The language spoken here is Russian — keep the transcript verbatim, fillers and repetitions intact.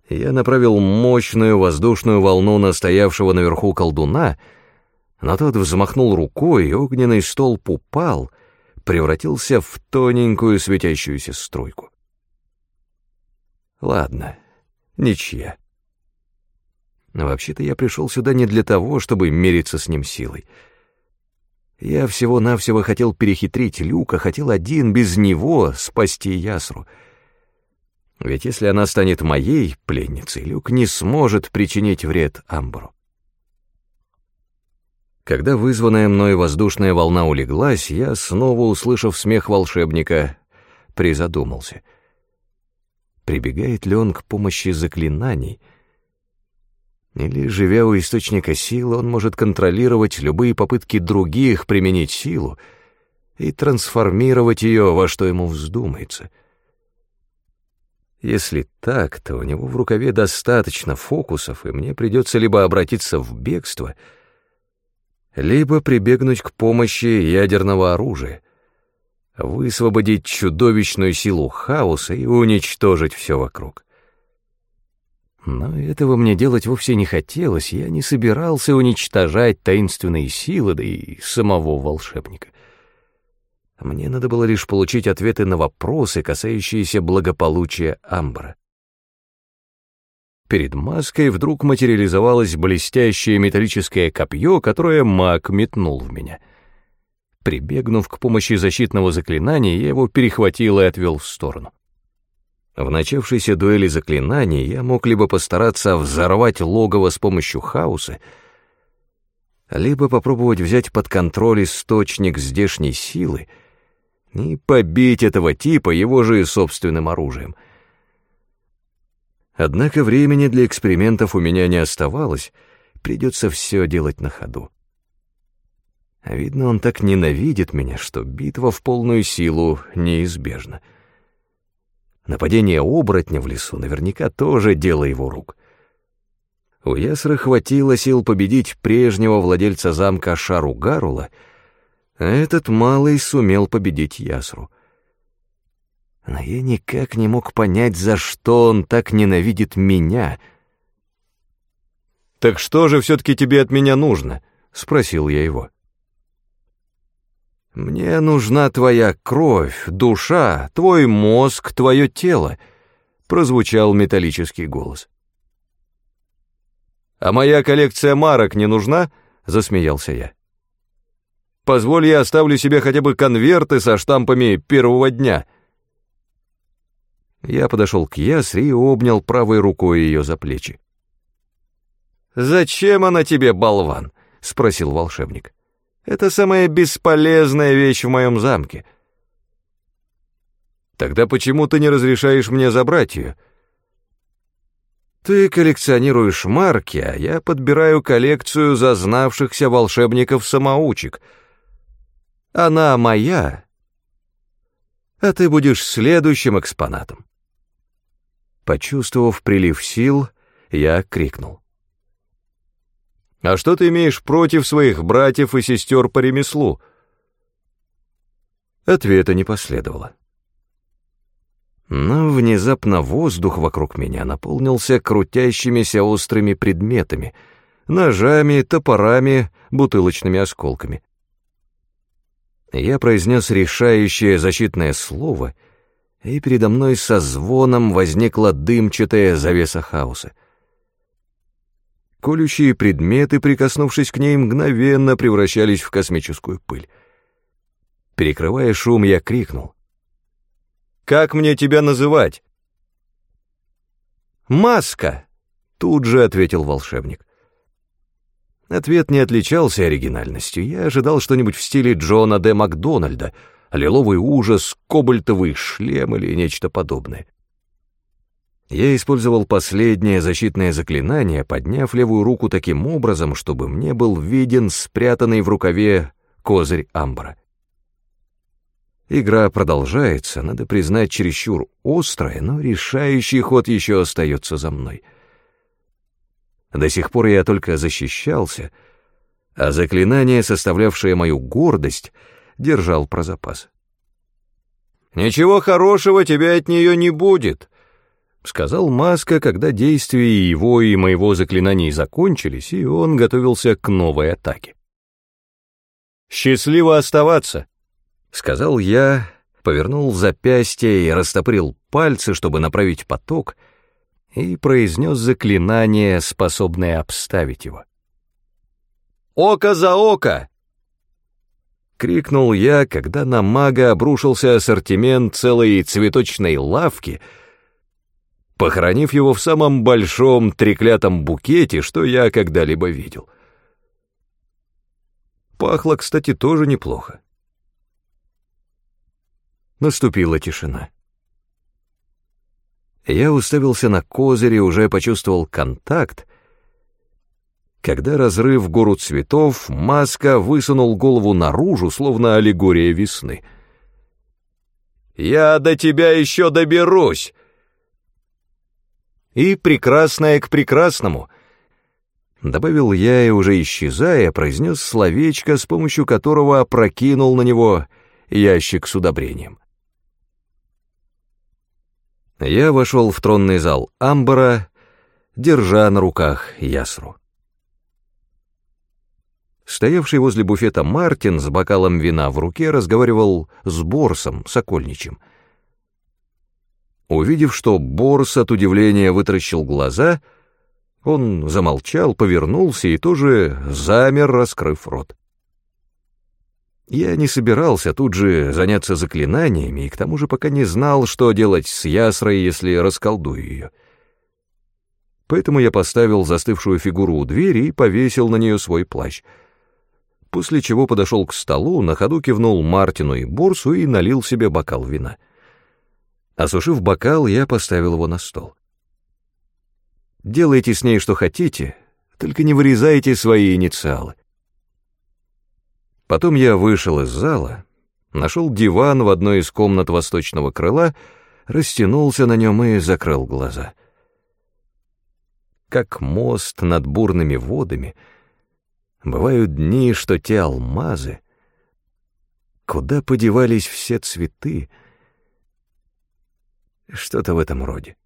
Я направил мощную воздушную волну на стоявшего наверху колдуна, но тот взмахнул рукой, и огненный столб упал, превратился в тоненькую светящуюся струйку. Ладно, ничья. Вообще-то я пришел сюда не для того, чтобы мериться с ним силой. Я всего-навсего хотел перехитрить Люка, хотел один без него спасти Ясру. Ведь если она станет моей пленницей, Люк не сможет причинить вред Амбру. Когда вызванная мной воздушная волна улеглась, я, снова услышав смех волшебника, призадумался. Прибегает ли он к помощи заклинаний? Или, живя у источника силы, он может контролировать любые попытки других применить силу и трансформировать ее во что ему вздумается? Если так, то у него в рукаве достаточно фокусов, и мне придется либо обратиться в бегство, либо прибегнуть к помощи ядерного оружия, высвободить чудовищную силу хаоса и уничтожить все вокруг. Но этого мне делать вовсе не хотелось, я не собирался уничтожать таинственные силы, да и самого волшебника. Мне надо было лишь получить ответы на вопросы, касающиеся благополучия Амбра. Перед маской вдруг материализовалось блестящее металлическое копье, которое маг метнул в меня. Прибегнув к помощи защитного заклинания, я его перехватил и отвел в сторону. В начавшейся дуэли заклинаний я мог либо постараться взорвать логово с помощью хаоса, либо попробовать взять под контроль источник здешней силы и побить этого типа его же собственным оружием. Однако времени для экспериментов у меня не оставалось, придется все делать на ходу. Видно, он так ненавидит меня, что битва в полную силу неизбежна. Нападение оборотня в лесу наверняка тоже дело его рук. У Ясры хватило сил победить прежнего владельца замка Шару Гарула, а этот малый сумел победить Ясру. Но я никак не мог понять, за что он так ненавидит меня. «Так что же все-таки тебе от меня нужно?» — спросил я его. «Мне нужна твоя кровь, душа, твой мозг, твое тело», — прозвучал металлический голос. «А моя коллекция марок не нужна?» — засмеялся я. «Позволь, я оставлю себе хотя бы конверты со штампами первого дня». Я подошел к Ясре и обнял правой рукой ее за плечи. «Зачем она тебе, болван?» — спросил волшебник. «Это самая бесполезная вещь в моем замке». «Тогда почему ты не разрешаешь мне забрать ее?» «Ты коллекционируешь марки, а я подбираю коллекцию зазнавшихся волшебников-самоучек. Она моя, а ты будешь следующим экспонатом». Почувствовав прилив сил, я крикнул. «А что ты имеешь против своих братьев и сестер по ремеслу?» Ответа не последовало. Но внезапно воздух вокруг меня наполнился крутящимися острыми предметами, ножами, топорами, бутылочными осколками. Я произнес решающее защитное слово, и передо мной со звоном возникла дымчатая завеса хаоса. Колющие предметы, прикоснувшись к ней, мгновенно превращались в космическую пыль. Перекрывая шум, я крикнул. «Как мне тебя называть?» «Маска!» — тут же ответил волшебник. Ответ не отличался оригинальностью. Я ожидал что-нибудь в стиле Джона Д. Макдональда, лиловый ужас, кобальтовый шлем или нечто подобное. Я использовал последнее защитное заклинание, подняв левую руку таким образом, чтобы мне был виден спрятанный в рукаве козырь Амбра. Игра продолжается, надо признать, чересчур острая, но решающий ход еще остается за мной. До сих пор я только защищался, а заклинание, составлявшее мою гордость, держал про запас. «Ничего хорошего тебе от нее не будет», — сказал Маска, когда действия его и моего заклинаний закончились, и он готовился к новой атаке. «Счастливо оставаться!» — сказал я, повернул запястье и растопырил пальцы, чтобы направить поток, и произнес заклинание, способное обставить его. «Око за око!» — крикнул я, когда на мага обрушился ассортимент целой цветочной лавки, похоронив его в самом большом треклятом букете, что я когда-либо видел. Пахло, кстати, тоже неплохо. Наступила тишина. Я уставился на козырь и уже почувствовал контакт, когда, разрыв гору цветов, Маска высунул голову наружу, словно аллегория весны. «Я до тебя еще доберусь!» «И прекрасное к прекрасному», — добавил я и, уже исчезая, произнес словечко, с помощью которого опрокинул на него ящик с удобрением. Я вошел в тронный зал амбара, держа на руках ясру. Стоявший возле буфета Мартин с бокалом вина в руке разговаривал с Борсом, сокольничем. Увидев, что Борс от удивления вытаращил глаза, он замолчал, повернулся и тоже замер, раскрыв рот. Я не собирался тут же заняться заклинаниями и к тому же пока не знал, что делать с ясрой, если расколдую ее. Поэтому я поставил застывшую фигуру у двери и повесил на нее свой плащ, после чего подошел к столу, на ходу кивнул Мартину и Борсу и налил себе бокал вина. Осушив бокал, я поставил его на стол. «Делайте с ней что хотите, только не вырезайте свои инициалы». Потом я вышел из зала, нашел диван в одной из комнат восточного крыла, растянулся на нем и закрыл глаза. Как мост над бурными водами, бывают дни, что те алмазы, куда подевались все цветы, что-то в этом роде.